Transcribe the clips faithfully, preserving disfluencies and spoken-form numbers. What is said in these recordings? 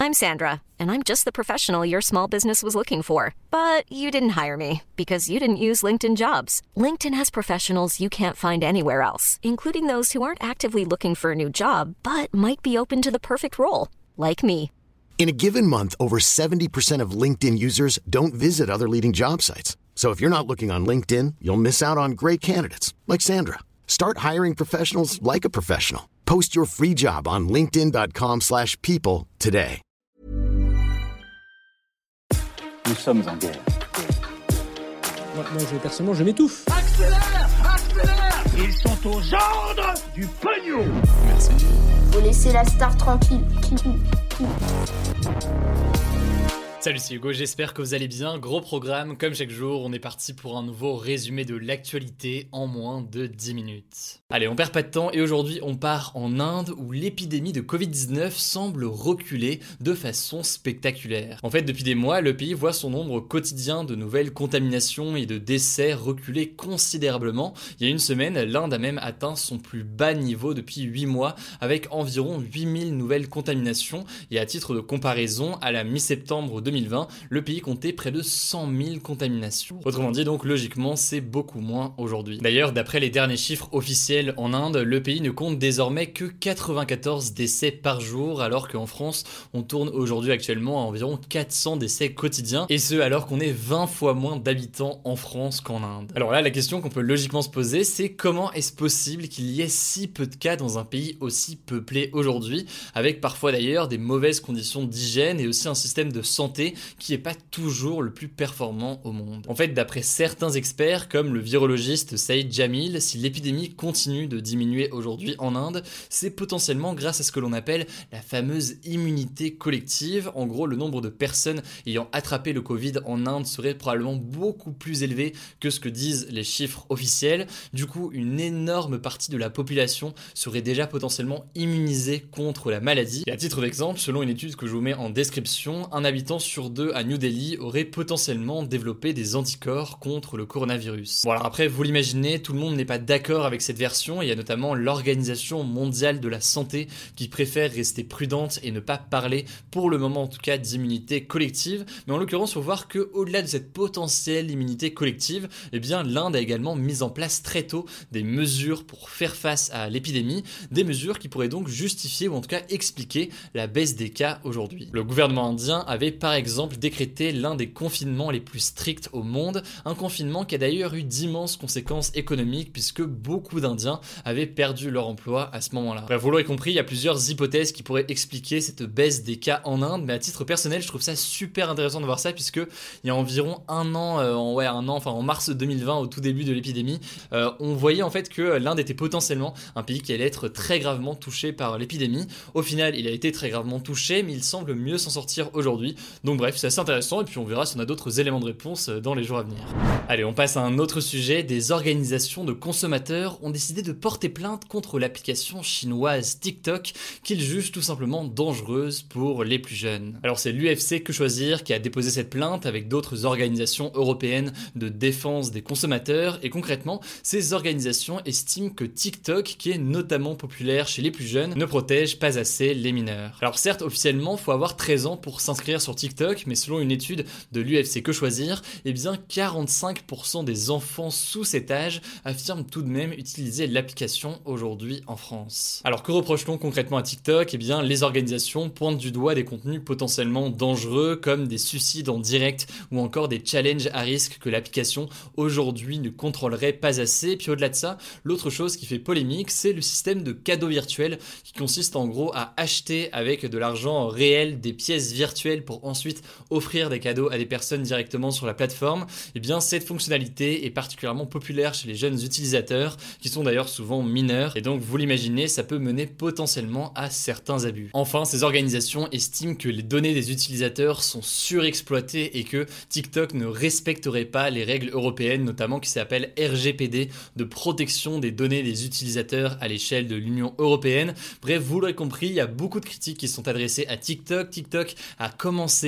I'm Sandra, and I'm just the professional your small business was looking for. But you didn't hire me because you didn't use LinkedIn Jobs. LinkedIn has professionals you can't find anywhere else, including those who aren't actively looking for a new job, but might be open to the perfect role, like me. In a given month, over seventy percent of LinkedIn users don't visit other leading job sites. So if you're not looking on LinkedIn, you'll miss out on great candidates like Sandra. Start hiring professionals like a professional. Post your free job on linkedin.com slash people today. Nous sommes en guerre. Moi, moi je, personnellement, je m'étouffe. Accélère, accélère. Ils sont aux ordres du pognon. Merci. Faut laisser la star tranquille. Salut, c'est Hugo, j'espère que vous allez bien. Gros programme, comme chaque jour, on est parti pour un nouveau résumé de l'actualité en moins de dix minutes. Allez, on perd pas de temps et aujourd'hui on part en Inde où l'épidémie de covid dix-neuf semble reculer de façon spectaculaire. En fait, depuis des mois, le pays voit son nombre quotidien de nouvelles contaminations et de décès reculer considérablement. Il y a une semaine, l'Inde a même atteint son plus bas niveau depuis huit mois avec environ huit mille nouvelles contaminations et à titre de comparaison, à la mi-septembre deux mille vingt, le pays comptait près de cent mille contaminations. Autrement dit, donc logiquement, c'est beaucoup moins aujourd'hui. D'ailleurs, d'après les derniers chiffres officiels en Inde, le pays ne compte désormais que quatre-vingt-quatorze décès par jour, alors qu'en France, on tourne aujourd'hui actuellement à environ quatre cents décès quotidiens, et ce alors qu'on est vingt fois moins d'habitants en France qu'en Inde. Alors là, la question qu'on peut logiquement se poser, c'est comment est-ce possible qu'il y ait si peu de cas dans un pays aussi peuplé aujourd'hui, avec parfois d'ailleurs des mauvaises conditions d'hygiène et aussi un système de santé qui n'est pas toujours le plus performant au monde. En fait, d'après certains experts, comme le virologiste Saïd Jamil, si l'épidémie continue de diminuer aujourd'hui en Inde, c'est potentiellement grâce à ce que l'on appelle la fameuse immunité collective. En gros, le nombre de personnes ayant attrapé le Covid en Inde serait probablement beaucoup plus élevé que ce que disent les chiffres officiels. Du coup, une énorme partie de la population serait déjà potentiellement immunisée contre la maladie. Et à titre d'exemple, selon une étude que je vous mets en description, un habitant sur deux à New Delhi aurait potentiellement développé des anticorps contre le coronavirus. Bon alors après, vous l'imaginez, tout le monde n'est pas d'accord avec cette version. Il y a notamment l'Organisation mondiale de la santé qui préfère rester prudente et ne pas parler, pour le moment en tout cas, d'immunité collective. Mais en l'occurrence, il faut voir qu'au-delà de cette potentielle immunité collective, eh bien, l'Inde a également mis en place très tôt des mesures pour faire face à l'épidémie, des mesures qui pourraient donc justifier ou en tout cas expliquer la baisse des cas aujourd'hui. Le gouvernement indien avait par exemple décrété l'un des confinements les plus stricts au monde, un confinement qui a d'ailleurs eu d'immenses conséquences économiques puisque beaucoup d'Indiens avaient perdu leur emploi à ce moment-là. Bref, vous l'aurez compris, il y a plusieurs hypothèses qui pourraient expliquer cette baisse des cas en Inde, mais à titre personnel, je trouve ça super intéressant de voir ça puisque il y a environ un an, euh, en, ouais, un an, enfin en mars deux mille vingt, au tout début de l'épidémie, euh, on voyait en fait que l'Inde était potentiellement un pays qui allait être très gravement touché par l'épidémie. Au final, il a été très gravement touché, mais il semble mieux s'en sortir aujourd'hui. Donc bref, c'est assez intéressant et puis on verra si on a d'autres éléments de réponse dans les jours à venir. Allez, on passe à un autre sujet. Des organisations de consommateurs ont décidé de porter plainte contre l'application chinoise TikTok qu'ils jugent tout simplement dangereuse pour les plus jeunes. Alors c'est l'U F C Que Choisir qui a déposé cette plainte avec d'autres organisations européennes de défense des consommateurs et concrètement, ces organisations estiment que TikTok, qui est notamment populaire chez les plus jeunes, ne protège pas assez les mineurs. Alors certes, officiellement, il faut avoir treize ans pour s'inscrire sur TikTok, mais selon une étude de l'U F C Que Choisir, eh bien quarante-cinq pour cent des enfants sous cet âge affirment tout de même utiliser l'application aujourd'hui en France. Alors que reproche-t-on concrètement à TikTok ? Eh bien les organisations pointent du doigt des contenus potentiellement dangereux comme des suicides en direct ou encore des challenges à risque que l'application aujourd'hui ne contrôlerait pas assez. Puis au-delà de ça, l'autre chose qui fait polémique, c'est le système de cadeaux virtuels qui consiste en gros à acheter avec de l'argent réel des pièces virtuelles pour ensuite offrir des cadeaux à des personnes directement sur la plateforme. Eh bien cette fonctionnalité est particulièrement populaire chez les jeunes utilisateurs qui sont d'ailleurs souvent mineurs et donc vous l'imaginez, ça peut mener potentiellement à certains abus. Enfin, ces organisations estiment que les données des utilisateurs sont surexploitées et que TikTok ne respecterait pas les règles européennes, notamment qui s'appellent R G P D, de protection des données des utilisateurs à l'échelle de l'Union européenne. Bref, vous l'aurez compris, il y a beaucoup de critiques qui sont adressées à TikTok. TikTok a commencé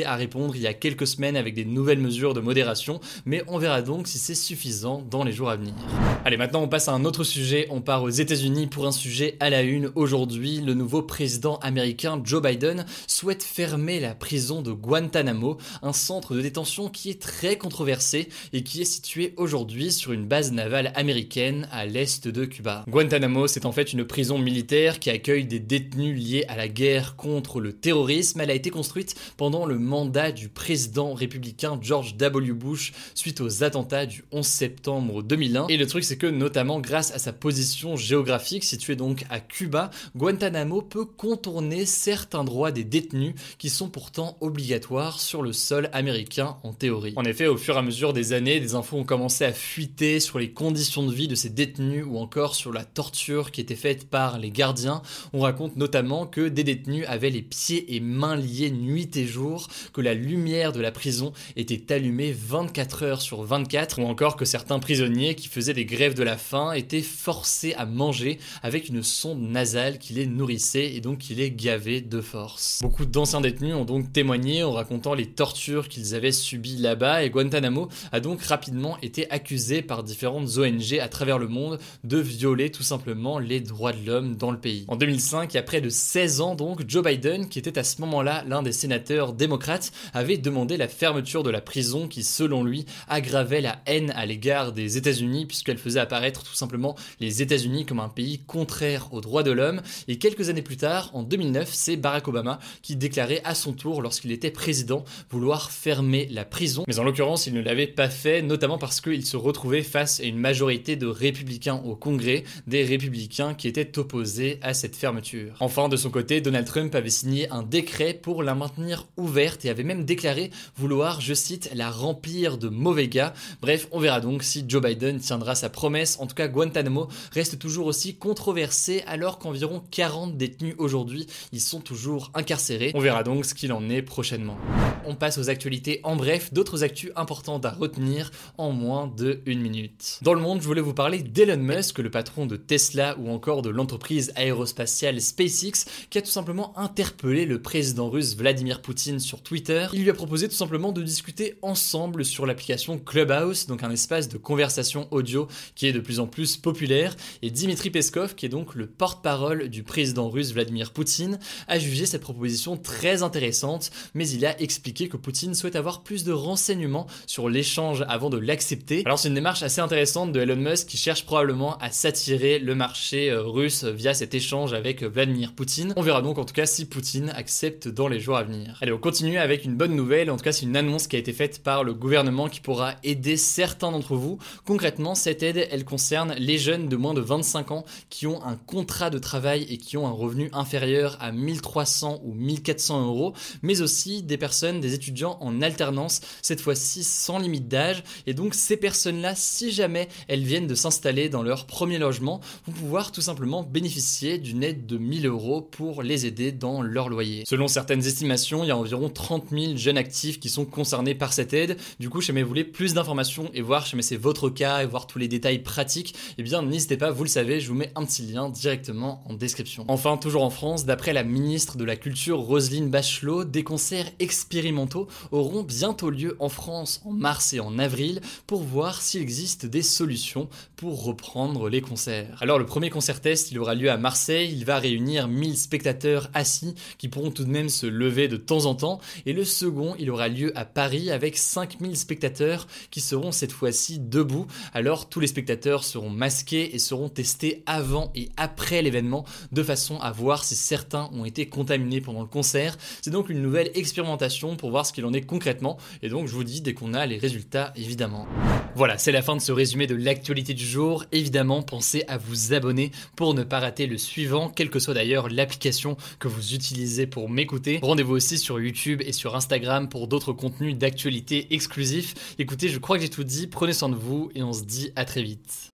à répondre il y a quelques semaines avec des nouvelles mesures de modération, mais on verra donc si c'est suffisant dans les jours à venir. Allez, maintenant on passe à un autre sujet, on part aux États-Unis pour un sujet à la une. Aujourd'hui, le nouveau président américain Joe Biden souhaite fermer la prison de Guantanamo, un centre de détention qui est très controversé et qui est situé aujourd'hui sur une base navale américaine à l'est de Cuba. Guantanamo, c'est en fait une prison militaire qui accueille des détenus liés à la guerre contre le terrorisme. Elle a été construite pendant le mandat du président républicain George W. Bush suite aux attentats du onze septembre deux mille un. Et le truc, c'est que notamment grâce à sa position géographique située donc à Cuba, Guantanamo peut contourner certains droits des détenus qui sont pourtant obligatoires sur le sol américain en théorie. En effet, au fur et à mesure des années, des infos ont commencé à fuiter sur les conditions de vie de ces détenus ou encore sur la torture qui était faite par les gardiens. On raconte notamment que des détenus avaient les pieds et mains liés nuit et jour, que la lumière de la prison était allumée vingt-quatre heures sur vingt-quatre, ou encore que certains prisonniers qui faisaient des grèves de la faim étaient forcés à manger avec une sonde nasale qui les nourrissait et donc qui les gavait de force. Beaucoup d'anciens détenus ont donc témoigné en racontant les tortures qu'ils avaient subies là-bas, et Guantanamo a donc rapidement été accusé par différentes O N G à travers le monde de violer tout simplement les droits de l'homme dans le pays. En deux mille cinq, il y a près de seize ans donc, Joe Biden, qui était à ce moment-là l'un des sénateurs démocrates, avait demandé la fermeture de la prison qui, selon lui, aggravait la haine à l'égard des États-Unis puisqu'elle faisait apparaître tout simplement les États-Unis comme un pays contraire aux droits de l'homme. Et quelques années plus tard, en deux mille neuf, c'est Barack Obama qui déclarait à son tour, lorsqu'il était président, vouloir fermer la prison. Mais en l'occurrence, il ne l'avait pas fait, notamment parce qu'il se retrouvait face à une majorité de républicains au Congrès, des républicains qui étaient opposés à cette fermeture. Enfin, de son côté, Donald Trump avait signé un décret pour la maintenir ouverte et avait même déclaré vouloir, je cite, la remplir de mauvais gars. Bref, on verra donc si Joe Biden tiendra sa promesse. En tout cas, Guantanamo reste toujours aussi controversé alors qu'environ quarante détenus aujourd'hui y sont toujours incarcérés. On verra donc ce qu'il en est prochainement. On passe aux actualités en bref, d'autres actus importantes à retenir en moins de une minute. Dans le monde, je voulais vous parler d'Elon Musk, le patron de Tesla ou encore de l'entreprise aérospatiale SpaceX, qui a tout simplement interpellé le président russe Vladimir Poutine sur Twitter. Il lui a proposé tout simplement de discuter ensemble sur l'application Clubhouse, donc un espace de conversation audio qui est de plus en plus populaire, et Dmitry Peskov, qui est donc le porte-parole du président russe Vladimir Poutine, a jugé cette proposition très intéressante, mais il a expliqué que Poutine souhaite avoir plus de renseignements sur l'échange avant de l'accepter. Alors c'est une démarche assez intéressante de Elon Musk qui cherche probablement à s'attirer le marché russe via cet échange avec Vladimir Poutine. On verra donc en tout cas si Poutine accepte dans les jours à venir. Allez, on continue avec une bonne nouvelle, en tout cas c'est une annonce qui a été faite par le gouvernement qui pourra aider certains d'entre vous. Concrètement, cette aide, elle concerne les jeunes de moins de vingt-cinq ans qui ont un contrat de travail et qui ont un revenu inférieur à mille trois cents ou mille quatre cents euros, mais aussi des personnes, des étudiants en alternance, cette fois-ci sans limite d'âge. Et donc ces personnes-là, si jamais elles viennent de s'installer dans leur premier logement, vont pouvoir tout simplement bénéficier d'une aide de mille euros pour les aider dans leur loyer. Selon certaines estimations, il y a environ trente mille jeunes actifs qui sont concernés par cette aide. Du coup, si jamais vous voulez plus d'informations et voir si jamais c'est votre cas et voir tous les détails pratiques, eh bien n'hésitez pas, vous le savez, je vous mets un petit lien directement en description. Enfin, toujours en France, d'après la ministre de la Culture Roselyne Bachelot, des concerts expérimentaux auront bientôt lieu en France en mars et en avril pour voir s'il existe des solutions pour reprendre les concerts. Alors le premier concert test, il aura lieu à Marseille, il va réunir mille spectateurs assis qui pourront tout de même se lever de temps en temps, et le second, il aura lieu à Paris avec cinq mille spectateurs qui seront cette fois-ci debout. Alors tous les spectateurs seront masqués et seront testés avant et après l'événement de façon à voir si certains ont été contaminés pendant le concert. C'est donc une nouvelle expérimentation pour voir ce qu'il en est concrètement, et donc je vous dis dès qu'on a les résultats évidemment. Voilà, c'est la fin de ce résumé de l'actualité du jour. Évidemment, pensez à vous abonner pour ne pas rater le suivant, quelle que soit d'ailleurs l'application que vous utilisez pour m'écouter. Rendez-vous aussi sur YouTube et sur Instagram pour d'autres contenus d'actualité exclusifs. Écoutez, je crois que j'ai tout dit, prenez soin de vous et on se dit à très vite.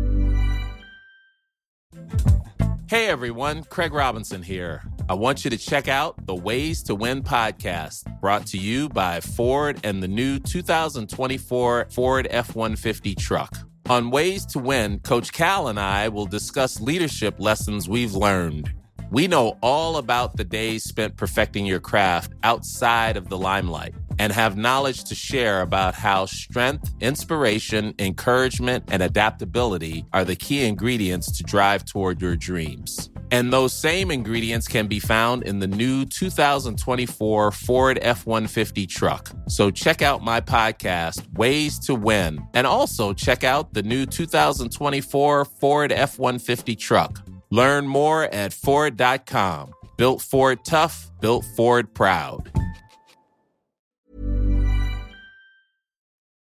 Hey everyone, Craig Robinson here. I want you to check out the Ways to Win podcast, brought to you by Ford and the new two thousand twenty-four Ford F one fifty truck. On Ways to Win, Coach Cal and I will discuss leadership lessons we've learned. We know all about the days spent perfecting your craft outside of the limelight and have knowledge to share about how strength, inspiration, encouragement, and adaptability are the key ingredients to drive toward your dreams. And those same ingredients can be found in the new two thousand twenty-four Ford F one fifty truck. So check out my podcast, Ways to Win, and also check out the new two thousand twenty-four Ford F one fifty truck. Learn more at Ford dot com. Built Ford tough, built Ford proud.